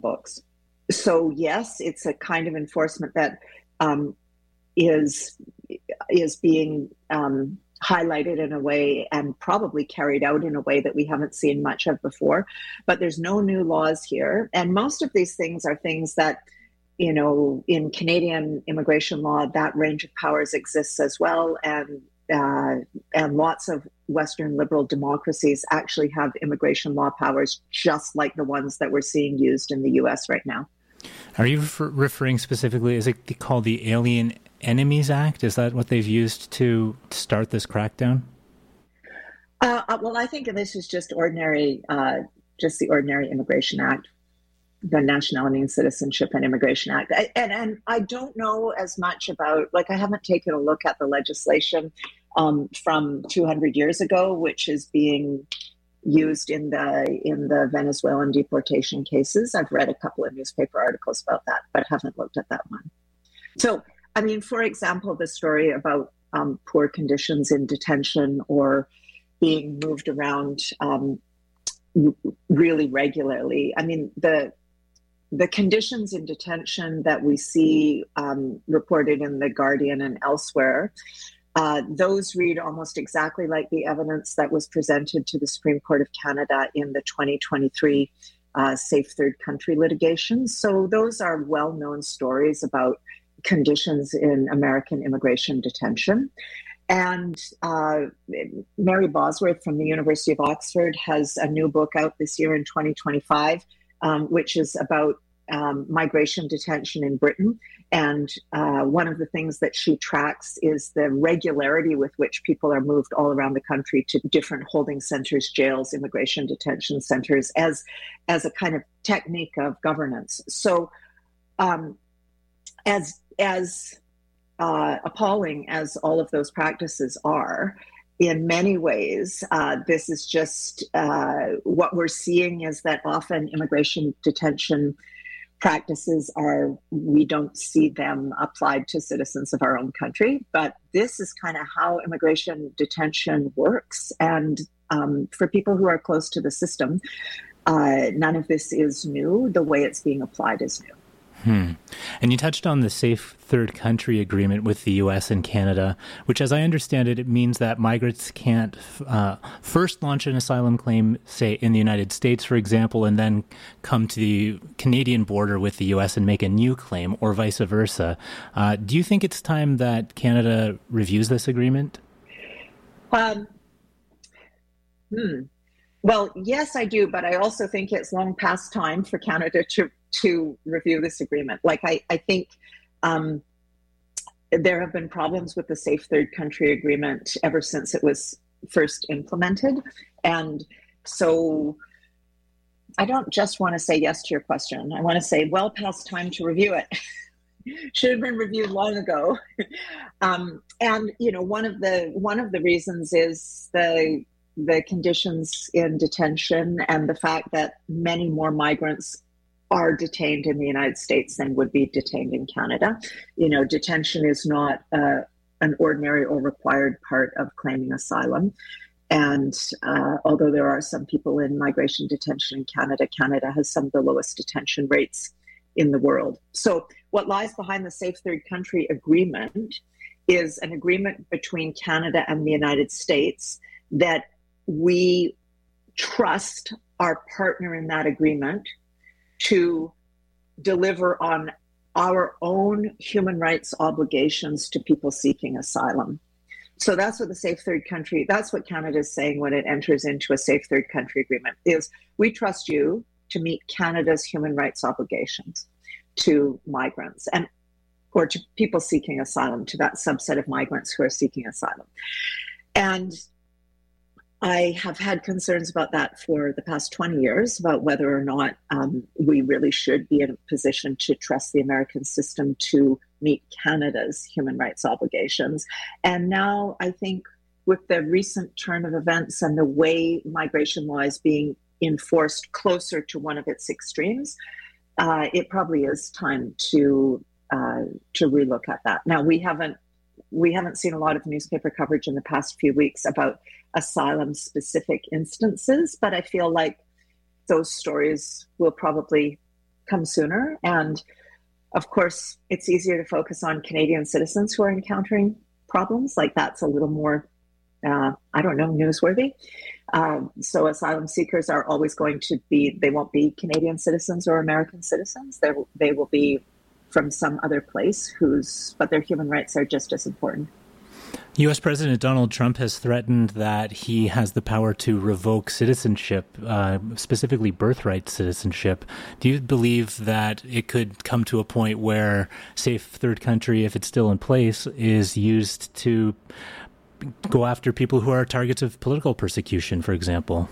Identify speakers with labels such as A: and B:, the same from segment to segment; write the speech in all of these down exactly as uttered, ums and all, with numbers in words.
A: books. So yes, it's a kind of enforcement that um, is is being um, highlighted in a way and probably carried out in a way that we haven't seen much of before. But there's no new laws here. And most of these things are things that, you know, in Canadian immigration law, that range of powers exists as well. And uh, and lots of Western liberal democracies actually have immigration law powers just like the ones that we're seeing used in the U S right now.
B: Are you refer- referring specifically, is it called the Alien Enemies Act? Is that what they've used to start this crackdown?
A: Uh, well, I think this is just ordinary, uh, just the ordinary Immigration Act, the Nationality and Citizenship and Immigration Act. I, and, and I don't know as much about, like, I haven't taken a look at the legislation um, from two hundred years ago, which is being used in the in the Venezuelan deportation cases. I've read a couple of newspaper articles about that, but haven't looked at that one. So, I mean, for example, the story about um, poor conditions in detention or being moved around um, really regularly. I mean, the the conditions in detention that we see um, reported in The Guardian and elsewhere, Uh, those read almost exactly like the evidence that was presented to the Supreme Court of Canada in the twenty twenty-three uh, Safe Third Country litigation. So those are well-known stories about conditions in American immigration detention. And uh, Mary Bosworth from the University of Oxford has a new book out this year in twenty twenty-five, um, which is about um, migration detention in Britain. And uh, one of the things that she tracks is the regularity with which people are moved all around the country to different holding centers, jails, immigration detention centers as, as a kind of technique of governance. So um, as, as uh, appalling as all of those practices are, in many ways, uh, this is just uh, what we're seeing is that often immigration detention practices are, we don't see them applied to citizens of our own country, but this is kind of how immigration detention works. And um, for people who are close to the system, uh, none of this is new. The way it's being applied is new.
B: Hmm. And you touched on the Safe Third Country Agreement with the U S and Canada, which, as I understand it, it means that migrants can't uh, first launch an asylum claim, say, in the United States, for example, and then come to the Canadian border with the U S and make a new claim, or vice versa. Uh, do you think it's time that Canada reviews this agreement?
A: Um, hmm. Well, yes, I do, but I also think it's long past time for Canada to to review this agreement. Like, I, I think um, there have been problems with the Safe Third Country Agreement ever since it was first implemented. And so I don't just want to say yes to your question. I want to say, well past time to review it. Should have been reviewed long ago. um, and, you know, one of the one of the reasons is the the conditions in detention and the fact that many more migrants are detained in the United States than would be detained in Canada. You know, detention is not uh, an ordinary or required part of claiming asylum. And uh, although there are some people in migration detention in Canada, Canada has some of the lowest detention rates in the world. So what lies behind the Safe Third Country Agreement is an agreement between Canada and the United States that we trust our partner in that agreement to deliver on our own human rights obligations to people seeking asylum. So that's what the Safe Third Country, that's what Canada is saying when it enters into a Safe Third Country Agreement, is we trust you to meet Canada's human rights obligations to migrants and or to people seeking asylum, to that subset of migrants who are seeking asylum. And I have had concerns about that for the past twenty years, about whether or not um, we really should be in a position to trust the American system to meet Canada's human rights obligations. And now I think with the recent turn of events and the way migration law is being enforced closer to one of its extremes, uh, it probably is time to uh, to relook at that. Now, we haven't we haven't seen a lot of newspaper coverage in the past few weeks about asylum-specific instances, but I feel like those stories will probably come sooner. And of course, it's easier to focus on Canadian citizens who are encountering problems. Like that's a little more, uh, I don't know, newsworthy. Uh, so asylum seekers are always going to be, they won't be Canadian citizens or American citizens. They they will be from some other place whose, but their human rights are just as important.
B: U S President Donald Trump has threatened that he has the power to revoke citizenship, uh, specifically birthright citizenship. Do you believe that it could come to a point where Safe Third Country, if it's still in place, is used to go after people who are targets of political persecution, for example?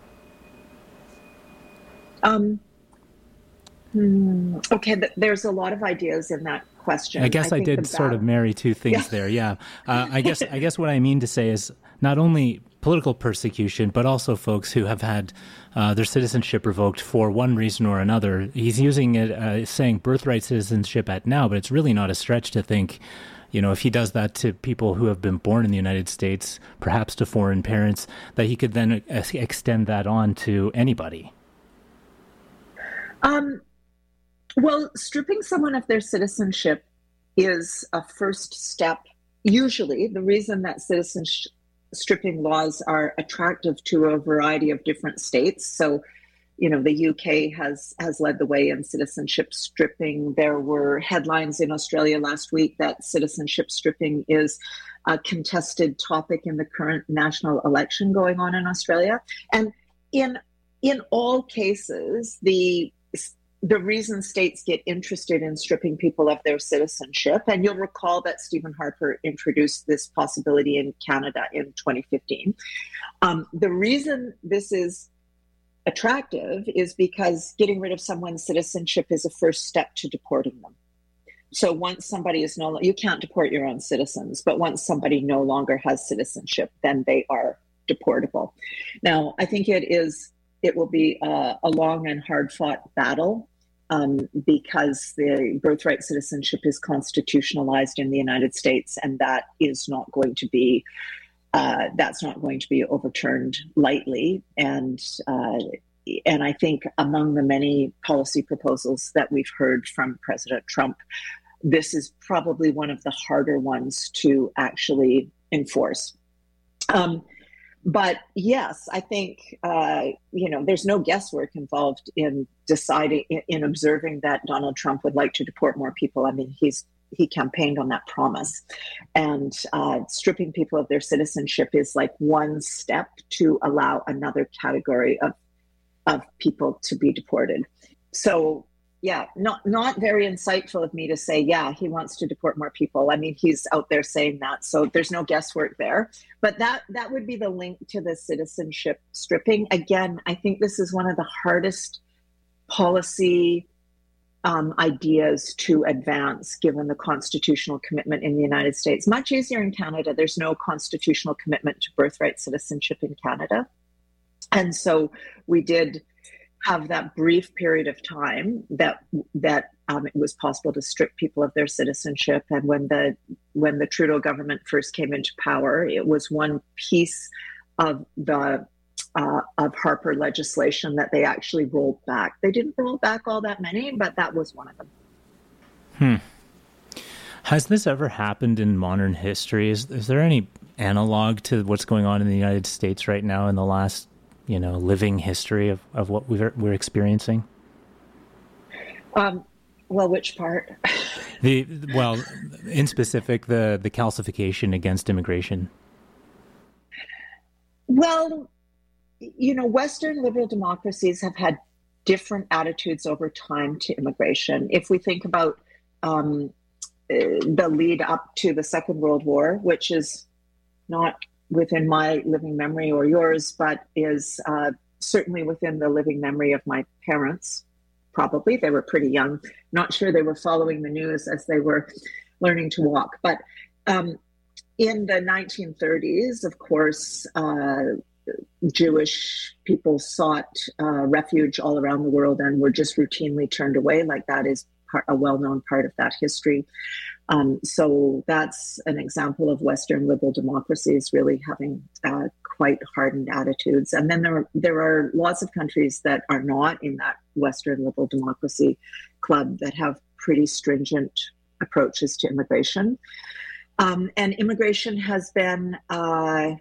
A: Um. Hmm, okay, but there's a lot of ideas in that question.
B: I guess I, I did sort of marry two things yeah. there. Yeah, uh, I guess I guess what I mean to say is not only political persecution, but also folks who have had uh, their citizenship revoked for one reason or another. He's using it, uh, saying birthright citizenship at now, but it's really not a stretch to think, you know, if he does that to people who have been born in the United States, perhaps to foreign parents, that he could then ex- extend that on to anybody.
A: Um. Well, stripping someone of their citizenship is a first step. Usually, the reason that citizenship stripping laws are attractive to a variety of different states. So, you know, the U K has has led the way in citizenship stripping. There were headlines in Australia last week that citizenship stripping is a contested topic in the current national election going on in Australia. And in in all cases, the The reason states get interested in stripping people of their citizenship, and you'll recall that Stephen Harper introduced this possibility in Canada in twenty fifteen. Um, the reason this is attractive is because getting rid of someone's citizenship is a first step to deporting them. So once somebody is no, you can't deport your own citizens, but once somebody no longer has citizenship, then they are deportable. Now, I think it is, it will be a, a long and hard-fought battle. Um, because the birthright citizenship is constitutionalized in the United States, and that is not going to be uh, that's not going to be overturned lightly. And uh, and I think among the many policy proposals that we've heard from President Trump, this is probably one of the harder ones to actually enforce. Um, But yes, I think, uh, you know, there's no guesswork involved in deciding, in, in observing that Donald Trump would like to deport more people. I mean, he's he campaigned on that promise. And uh, stripping people of their citizenship is like one step to allow another category of of people to be deported. So, yeah, not not very insightful of me to say, yeah, he wants to deport more people. I mean, he's out there saying that, so there's no guesswork there. But that that would be the link to the citizenship stripping. Again, I think this is one of the hardest policy um, ideas to advance, given the constitutional commitment in the United States. Much easier in Canada. There's no constitutional commitment to birthright citizenship in Canada. And so we did have that brief period of time that that um, it was possible to strip people of their citizenship. And when the when the Trudeau government first came into power, it was one piece of the uh, of Harper legislation that they actually rolled back. They didn't roll back all that many, but that was one of them.
B: Hmm. Has this ever happened in modern history? Is, is there any analog to what's going on in the United States right now in the last, you know, living history of, of what we're, we're experiencing?
A: Um, well, which part?
B: the well, in specific, the the calcification against immigration.
A: Well, you know, Western liberal democracies have had different attitudes over time to immigration. If we think about um, the lead up to the Second World War, which is not within my living memory or yours, but is uh, certainly within the living memory of my parents. Probably. They were pretty young. Not sure they were following the news as they were learning to walk. But um, in the nineteen thirties, of course, uh, Jewish people sought uh, refuge all around the world and were just routinely turned away. Like that is part, a well-known part of that history. Um, so that's an example of Western liberal democracies really having uh, quite hardened attitudes. And then there, there are lots of countries that are not in that Western Liberal Democracy Club that have pretty stringent approaches to immigration. Um, and immigration has been, uh,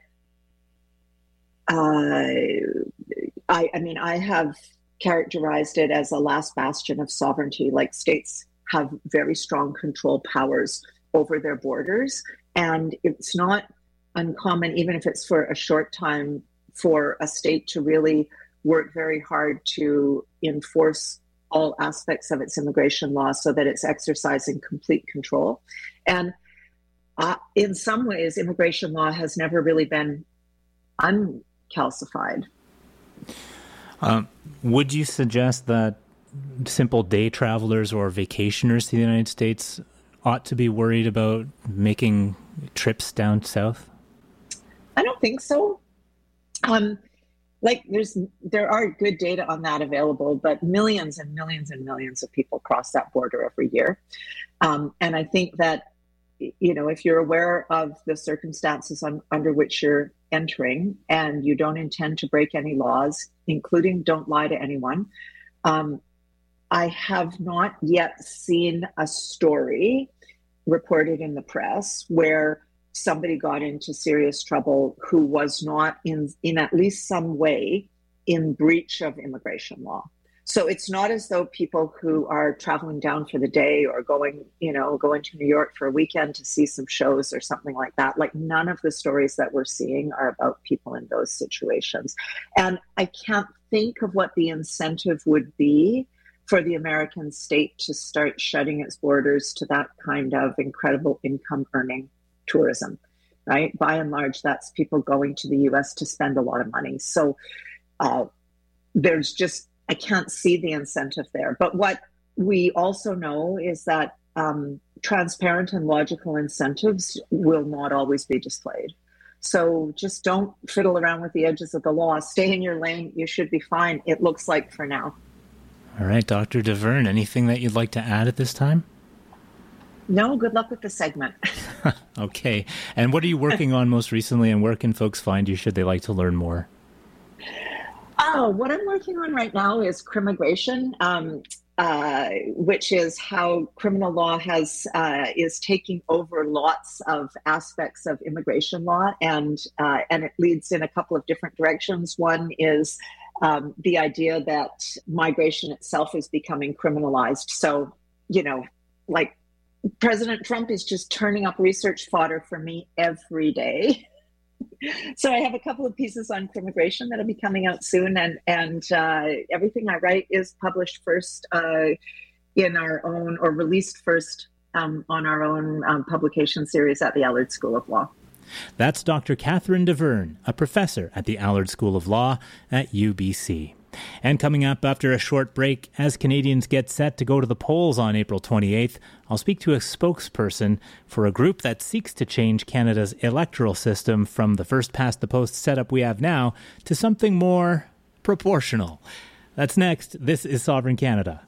A: uh, I, I mean, I have characterized it as a last bastion of sovereignty. Like, states have very strong control powers over their borders. And it's not uncommon, even if it's for a short time, for a state to really work very hard to enforce all aspects of its immigration law so that it's exercising complete control. And uh, in some ways, immigration law has never really been uncalcified.
B: Um, would you suggest that simple day travelers or vacationers to the United States ought to be worried about making trips down south?
A: I don't think so. Um, like there's, there are good data on that available, but millions and millions and millions of people cross that border every year. Um, and I think that, you know, if you're aware of the circumstances on, under which you're entering and you don't intend to break any laws, including don't lie to anyone, um, I have not yet seen a story reported in the press where somebody got into serious trouble who was not in, in at least some way in breach of immigration law. So it's not as though people who are traveling down for the day or going, you know, going to New York for a weekend to see some shows or something like that. Like, none of the stories that we're seeing are about people in those situations. And I can't think of what the incentive would be for the American state to start shutting its borders to that kind of incredible income earning tourism, right? By and large, that's people going to the U S to spend a lot of money. So uh, there's just, I can't see the incentive there. But what we also know is that um, transparent and logical incentives will not always be displayed. So just don't fiddle around with the edges of the law. Stay in your lane. You should be fine, it looks like, for now.
B: All right, Doctor DeVerne, anything that you'd like to add at this time?
A: No, good luck with the segment.
B: Okay. And what are you working on most recently, and where can folks find you should they like to learn more?
A: Oh, what I'm working on right now is crimmigration, um, uh, which is how criminal law has uh, is taking over lots of aspects of immigration law, and uh, and it leads in a couple of different directions. One is um, the idea that migration itself is becoming criminalized. So, you know, like, President Trump is just turning up research fodder for me every day. So I have a couple of pieces on crimmigration that'll be coming out soon, and and uh, everything I write is published first uh, in our own, or released first um, on our own um, publication series at the Allard School of Law.
B: That's Doctor Catherine DeVerne, a professor at the Allard School of Law at U B C. And coming up after a short break, as Canadians get set to go to the polls on April twenty-eighth, I'll speak to a spokesperson for a group that seeks to change Canada's electoral system from the first-past-the-post setup we have now to something more proportional. That's next. This is Sovereign Canada.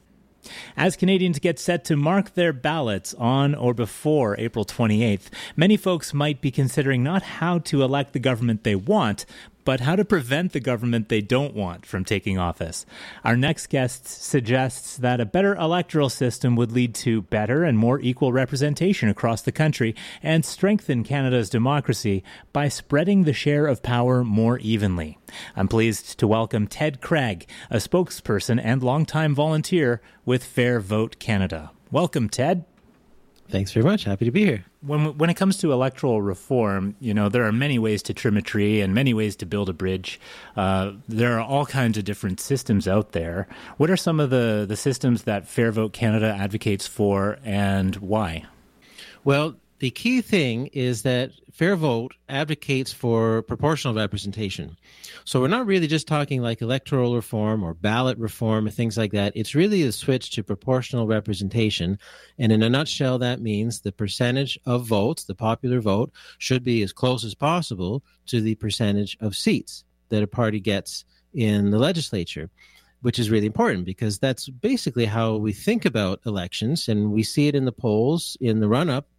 B: As Canadians get set to mark their ballots on or before April twenty-eighth, many folks might be considering not how to elect the government they want, but how to prevent the government they don't want from taking office. Our next guest suggests that a better electoral system would lead to better and more equal representation across the country and strengthen Canada's democracy by spreading the share of power more evenly. I'm pleased to welcome Ted Craig, a spokesperson and longtime volunteer with Fair Vote Canada. Welcome, Ted.
C: Thanks very much. Happy to be here.
B: When when it comes to electoral reform, you know, there are many ways to trim a tree and many ways to build a bridge. Uh, there are all kinds of different systems out there. What are some of the, the systems that Fair Vote Canada advocates for, and why?
C: Well, the key thing is that Fair Vote advocates for proportional representation. So we're not really just talking like electoral reform or ballot reform or things like that. It's really a switch to proportional representation. And in a nutshell, that means the percentage of votes, the popular vote, should be as close as possible to the percentage of seats that a party gets in the legislature, which is really important because that's basically how we think about elections. And we see it in the polls in the run-up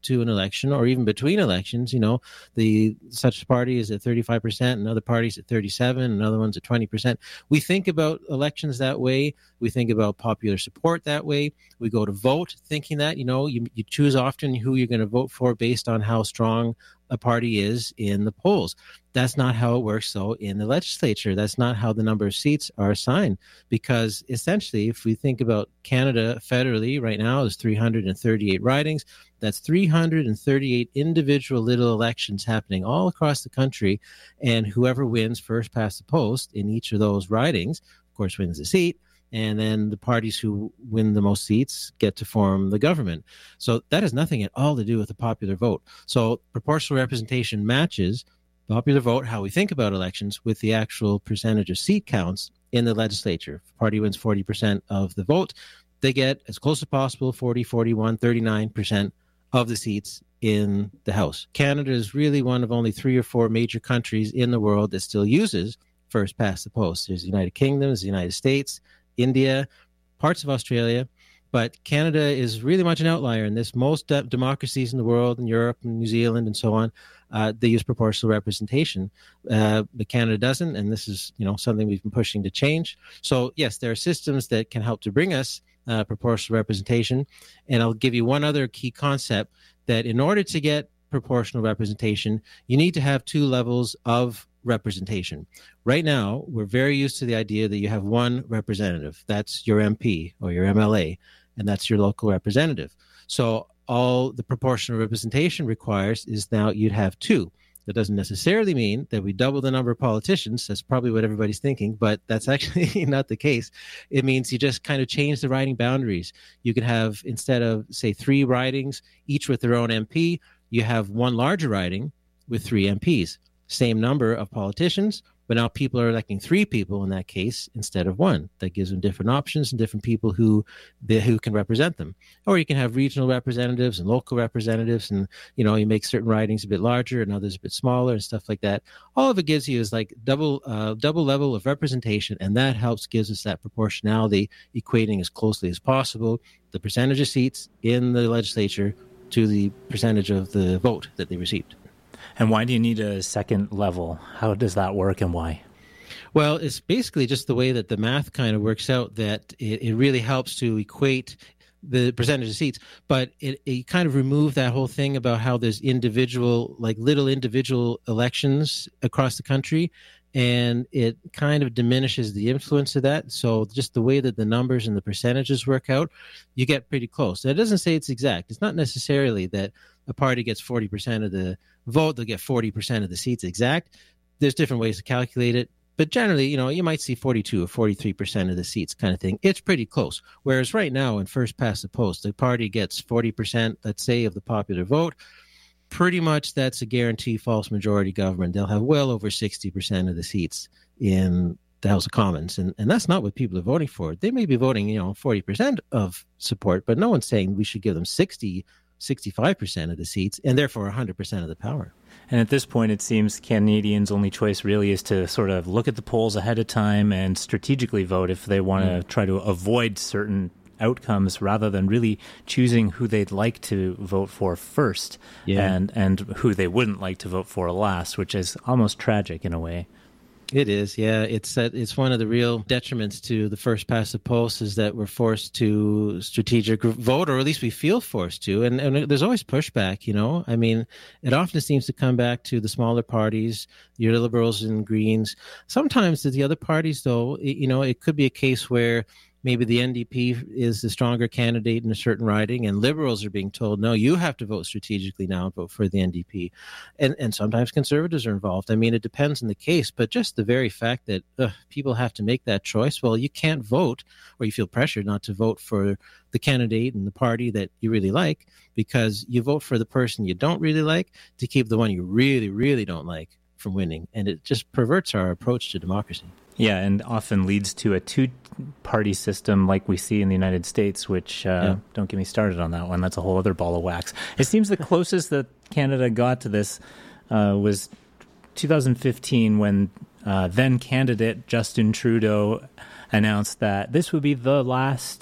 C: to an election or even between elections. You know, the such party is at thirty-five percent, another party's at thirty-seven, another one's at twenty percent. We think about elections that way. We think about popular support that way. We go to vote thinking that, you know, you, you choose often who you're going to vote for based on how strong a party is in the polls. That's not how it works, though, in the legislature. That's not how the number of seats are assigned, because essentially, if we think about Canada federally right now, there's three hundred thirty-eight ridings. That's three hundred thirty-eight individual little elections happening all across the country, and whoever wins first past the post in each of those ridings, of course, wins the seat. And then the parties who win the most seats get to form the government. So that has nothing at all to do with the popular vote. So proportional representation matches popular vote, how we think about elections, with the actual percentage of seat counts in the legislature. If a party wins forty percent of the vote, they get as close as possible, forty, forty-one, thirty-nine percent of the seats in the House. Canada is really one of only three or four major countries in the world that still uses first past the post. There's the United Kingdom, there's the United States, India, parts of Australia, but Canada is really much an outlier in this. Most de- democracies in the world, in Europe and New Zealand and so on, uh, they use proportional representation, uh, but Canada doesn't, and this is, you know, something we've been pushing to change. So yes, there are systems that can help to bring us uh, proportional representation, and I'll give you one other key concept, that in order to get proportional representation, you need to have two levels of representation. Right now, we're very used to the idea that you have one representative. That's your M P or your M L A, and that's your local representative. So all the proportional representation requires is now you'd have two. That doesn't necessarily mean that we double the number of politicians. That's probably what everybody's thinking, but that's actually not the case. It means you just kind of change the riding boundaries. You can have, instead of, say, three ridings, each with their own M P, you have one larger riding with three M Ps. Same number of politicians, but now people are electing three people in that case instead of one. That gives them different options and different people who they, who can represent them. Or you can have regional representatives and local representatives, and you know, you make certain ridings a bit larger and others a bit smaller and stuff like that. All of it gives you is like double uh, double level of representation, and that helps gives us that proportionality, equating as closely as possible the percentage of seats in the legislature to the percentage of the vote that they received.
B: And why do you need a second level? How does that work, and why?
C: Well, it's basically just the way that the math kind of works out, that it, it really helps to equate the percentage of seats, but it, it kind of remove that whole thing about how there's individual, like little individual elections across the country, and it kind of diminishes the influence of that. So just the way that the numbers and the percentages work out, you get pretty close. That doesn't say it's exact. It's not necessarily that a party gets forty percent of the vote, they'll get forty percent of the seats exact. There's different ways to calculate it, but generally, you know, you might see forty-two or forty-three percent of the seats kind of thing. It's pretty close. Whereas right now, in first past the post, the party gets forty percent, let's say, of the popular vote. Pretty much that's a guarantee false majority government. They'll have well over sixty percent of the seats in the House of Commons. And, and that's not what people are voting for. They may be voting, you know, forty percent of support, but no one's saying we should give them sixty, sixty-five percent of the seats and therefore one hundred percent of the power.
B: And at this point, it seems Canadians' only choice really is to sort of look at the polls ahead of time and strategically vote if they want to mm. try to avoid certain outcomes, rather than really choosing who they'd like to vote for first, yeah. and and who they wouldn't like to vote for last, which is almost tragic in a way.
C: It is, yeah. It's uh, it's one of the real detriments to the first past the post, is that we're forced to strategic vote, or at least we feel forced to. And, and there's always pushback, you know. I mean, it often seems to come back to the smaller parties, your Liberals and Greens. Sometimes to the other parties, though, it, you know, it could be a case where maybe the N D P is the stronger candidate in a certain riding, and Liberals are being told, no, you have to vote strategically now and vote for the N D P. And and sometimes Conservatives are involved. I mean, it depends on the case, but just the very fact that uh, people have to make that choice, well, you can't vote, or you feel pressured not to vote for the candidate and the party that you really like, because you vote for the person you don't really like to keep the one you really, really don't like from winning. And it just perverts our approach to democracy.
B: Yeah, and often leads to a two-party system like we see in the United States, which, uh, yeah. don't get me started on that one. That's a whole other ball of wax. It seems the closest that Canada got to this uh, was two thousand fifteen, when uh, then candidate Justin Trudeau announced that this would be the last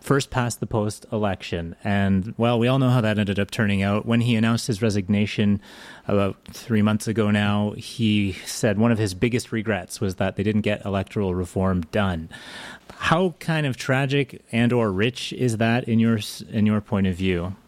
B: first past the post election. And, well, we all know how that ended up turning out. When he announced his resignation about three months ago now, he said one of his biggest regrets was that they didn't get electoral reform done. How kind of tragic and or rich is that in your in your point of view?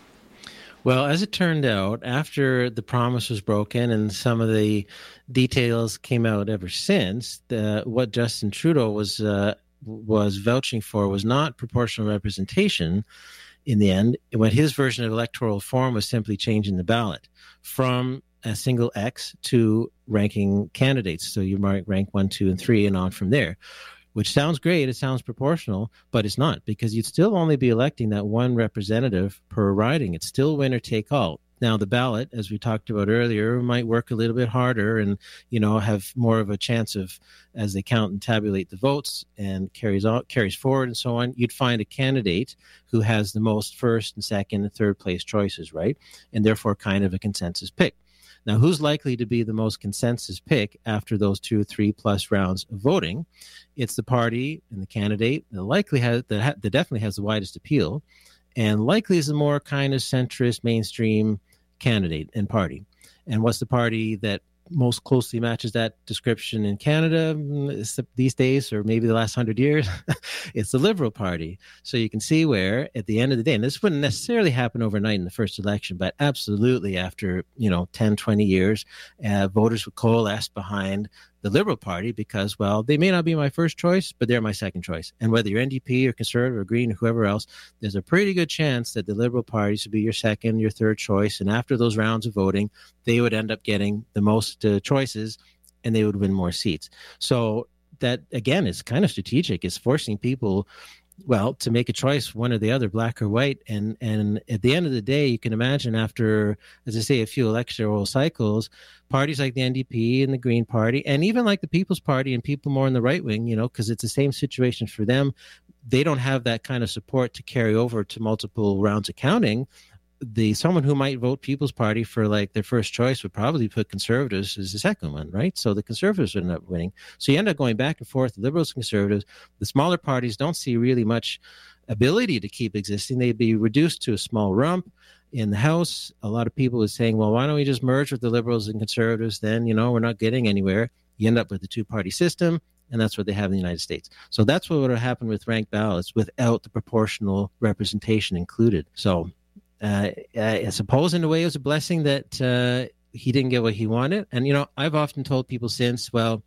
C: Well, as it turned out, after the promise was broken and some of the details came out ever since, the, what Justin Trudeau was uh, was vouching for was not proportional representation in the end. What his version of electoral reform was simply changing the ballot from a single X to ranking candidates. So you might rank one, two, and three and on from there. Which sounds great, it sounds proportional, but it's not, because you'd still only be electing that one representative per riding. It's still winner take all. Now, the ballot, as we talked about earlier, might work a little bit harder and, you know, have more of a chance of, as they count and tabulate the votes and carries on, carries forward and so on, you'd find a candidate who has the most first and second and third place choices, right? And therefore kind of a consensus pick. Now, who's likely to be the most consensus pick after those two, three plus rounds of voting? It's the party and the candidate that likely has that, ha- that definitely has the widest appeal, and likely is the more kind of centrist, mainstream candidate and party. And what's the party that most closely matches that description in Canada these days, or maybe the last hundred years? It's the Liberal Party. So you can see where, at the end of the day, and this wouldn't necessarily happen overnight in the first election, but absolutely after, you know, ten, twenty years, uh, voters would coalesce behind the Liberal Party because, well, they may not be my first choice, but they're my second choice. And whether you're N D P or Conservative or Green or whoever else, there's a pretty good chance that the Liberal Party should be your second, your third choice. And after those rounds of voting, they would end up getting the most uh, choices and they would win more seats. So that, again, is kind of strategic. It's forcing people, well, to make a choice, one or the other, black or white. And and at the end of the day, you can imagine after, as I say, a few electoral cycles, parties like the N D P and the Green Party, and even like the People's Party and people more in the right wing, you know, because it's the same situation for them. They don't have that kind of support to carry over to multiple rounds of counting. The someone who might vote People's Party for like their first choice would probably put Conservatives as the second one, right? So the Conservatives would end up winning. So you end up going back and forth, the Liberals and Conservatives. The smaller parties don't see really much ability to keep existing. They'd be reduced to a small rump in the House. A lot of people are saying, well, why don't we just merge with the Liberals and Conservatives? Then, you know, we're not getting anywhere. You end up with a two-party system, and that's what they have in the United States. So that's what would have happened with ranked ballots without the proportional representation included. So Uh, I suppose in a way it was a blessing that uh, he didn't get what he wanted. And, you know, I've often told people since, well,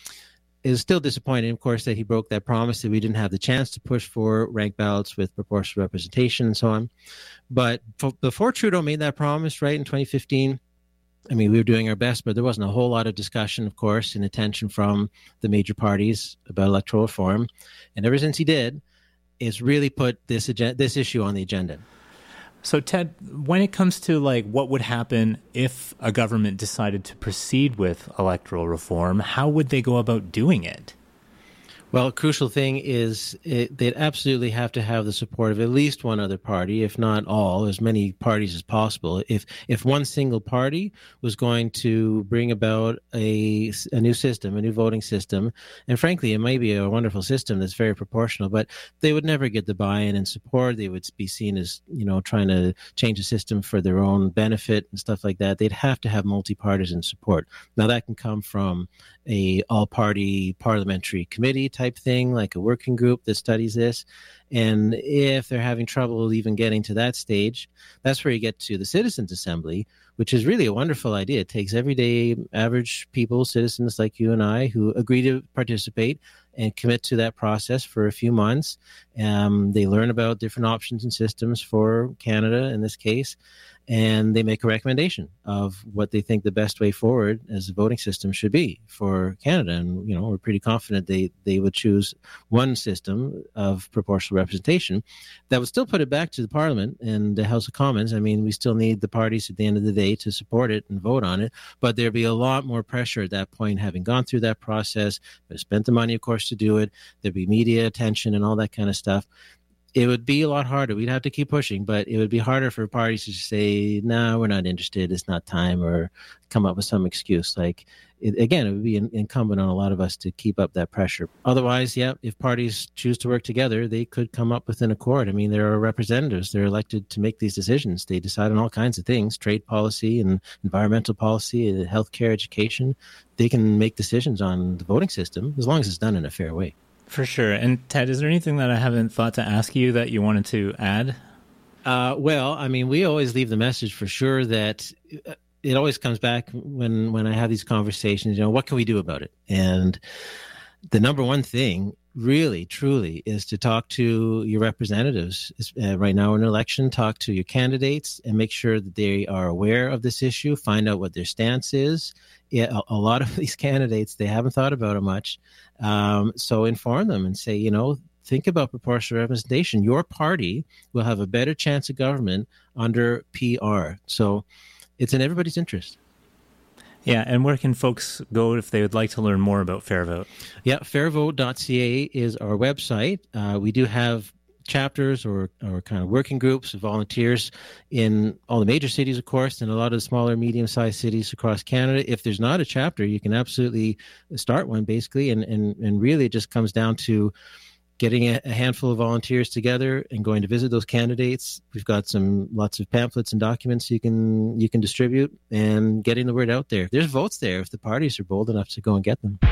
C: it was still disappointing, of course, that he broke that promise, that we didn't have the chance to push for ranked ballots with proportional representation and so on. But for, before Trudeau made that promise, right, in twenty fifteen, I mean, we were doing our best, but there wasn't a whole lot of discussion, of course, and attention from the major parties about electoral reform. And ever since he did, it's really put this agen- this issue on the agenda.
B: So, Ted, when it comes to like what would happen if a government decided to proceed with electoral reform, how would they go about doing it?
C: Well, a crucial thing is it, they'd absolutely have to have the support of at least one other party, if not all, as many parties as possible. If if one single party was going to bring about a, a new system, a new voting system, and frankly, it may be a wonderful system that's very proportional, but they would never get the buy-in and support. They would be seen as, you know, trying to change the system for their own benefit and stuff like that. They'd have to have multi-partisan support. Now, that can come from a all-party parliamentary committee type thing, like a working group that studies this. And if they're having trouble even getting to that stage, that's where you get to the Citizens Assembly, which is really a wonderful idea. It takes everyday average people, citizens like you and I, who agree to participate and commit to that process for a few months. Um, they learn about different options and systems for Canada in this case, and they make a recommendation of what they think the best way forward as a voting system should be for Canada. And, you know, we're pretty confident they, they would choose one system of proportional representation that would still put it back to the Parliament and the House of Commons. I mean, we still need the parties at the end of the day to support it and vote on it, but there'd be a lot more pressure at that point, having gone through that process, but spent the money, of course, to do it. There'd be media attention and all that kind of stuff. it would be a lot harder. We'd have to keep pushing, but it would be harder for parties to just say, no, nah, we're not interested, it's not time, or come up with some excuse. Like, it, again, it would be in, incumbent on a lot of us to keep up that pressure. Otherwise, yeah, if parties choose to work together, they could come up with an accord. I mean, there are representatives. They're elected to make these decisions. They decide on all kinds of things, trade policy and environmental policy, and healthcare, education. They can make decisions on the voting system as long as it's done in a fair way.
B: For sure. And Ted, is there anything that I haven't thought to ask you that you wanted to add?
C: Uh, well, I mean, we always leave the message for sure that it always comes back when, when I have these conversations, you know, what can we do about it? And the number one thing really, truly, is to talk to your representatives. Uh, right now in an election, talk to your candidates and make sure that they are aware of this issue, find out what their stance is. Yeah, a, a lot of these candidates, they haven't thought about it much. Um, so inform them and say, you know, think about proportional representation. Your party will have a better chance of government under P R. So it's in everybody's interest.
B: Yeah, and where can folks go if they would like to learn more about FairVote?
C: Yeah, fair vote dot c a is our website. Uh, we do have chapters or, or kind of working groups of volunteers in all the major cities, of course, and a lot of the smaller, medium-sized cities across Canada. If there's not a chapter, you can absolutely start one, basically, and, and, and really it just comes down to getting a, a handful of volunteers together and going to visit those candidates. We've got some lots of pamphlets and documents you can you can distribute and getting the word out there. There's votes there if the parties are bold enough to go and get them.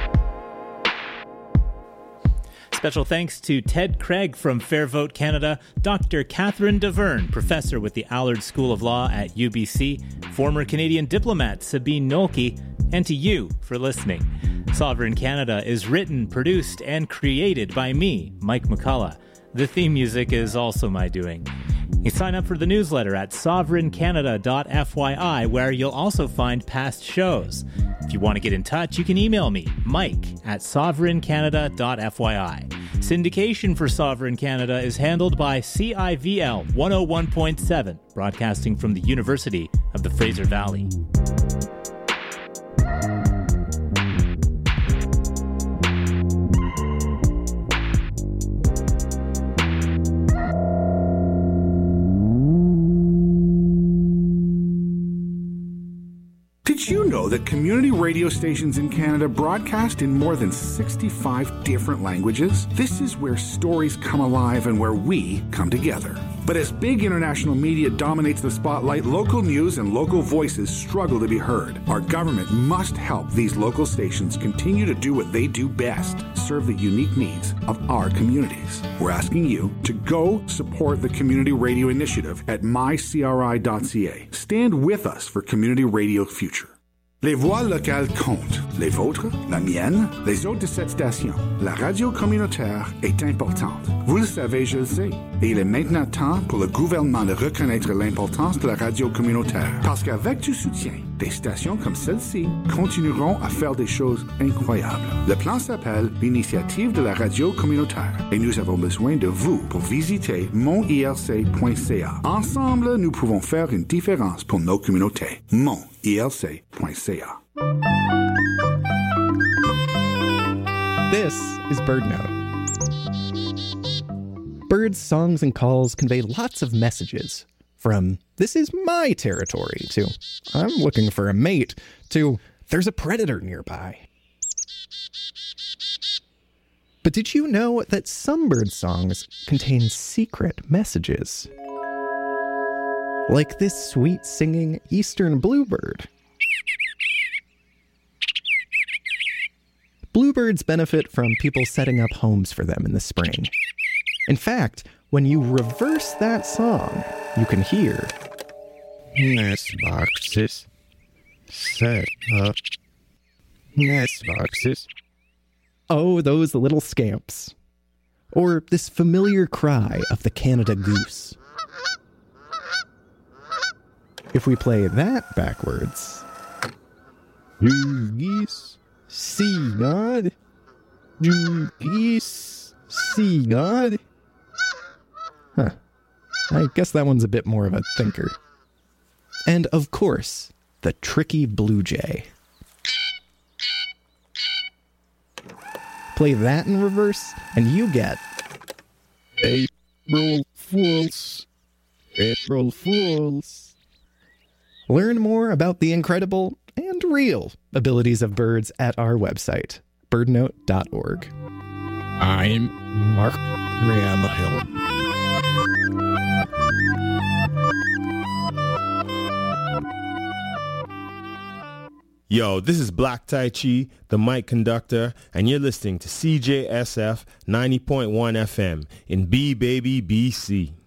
B: Special thanks to Ted Craig from FairVote Canada, Doctor Catherine Davern, professor with the Allard School of Law at U B C, former Canadian diplomat Sabine Nolke, and to you for listening. Sovereign Canada is written, produced, and created by me, Mike McCullough. The theme music is also my doing. You sign up for the newsletter at sovereign canada dot f y i, where you'll also find past shows. If you want to get in touch, you can email me, Mike, at sovereign canada dot f y i. Syndication for Sovereign Canada is handled by C I V L one oh one point seven, broadcasting from the University of the Fraser Valley.
D: Did you know that community radio stations in Canada broadcast in more than sixty-five different languages? This is where stories come alive and where we come together. But as big international media dominates the spotlight, local news and local voices struggle to be heard. Our government must help these local stations continue to do what they do best, serve the unique needs of our communities. We're asking you to go support the Community Radio Initiative at my c r i dot c a. Stand with us for Community Radio Future. Les voix locales comptent. Les vôtres, la mienne, les autres de cette station. La radio communautaire est importante. Vous le savez, je le sais. Et il est maintenant temps pour le gouvernement de reconnaître l'importance de la radio communautaire. Parce qu'avec du soutien, des stations comme celle-ci continueront à faire des choses incroyables. Le plan s'appelle l'Initiative de la radio communautaire. Et nous avons besoin de vous pour visiter mon i l c point c a. Ensemble, nous pouvons faire une différence pour nos communautés. mon i l c point c a.
E: This is BirdNote. Birds' songs and calls convey lots of messages, from "this is my territory" to "I'm looking for a mate" to "there's a predator nearby." But did you know that some bird songs contain secret messages? Like this sweet singing eastern bluebird. Bluebirds benefit from people setting up homes for them in the spring. In fact, when you reverse that song, you can hear nest boxes set up nest boxes. Oh, those little scamps. Or this familiar cry of the Canada goose. If we play that backwards, you geese see God, you geese see God. Huh. I guess that one's a bit more of a thinker. And of course, the tricky blue jay. Play that in reverse, and you get a April Fools. April Fools. Learn more about the incredible and real abilities of birds at our website, bird note dot org. I'm Mark Ramhill.
F: Yo, this is Black Tai Chi, the mic conductor, and you're listening to C J S F ninety point one F M in B Baby B C.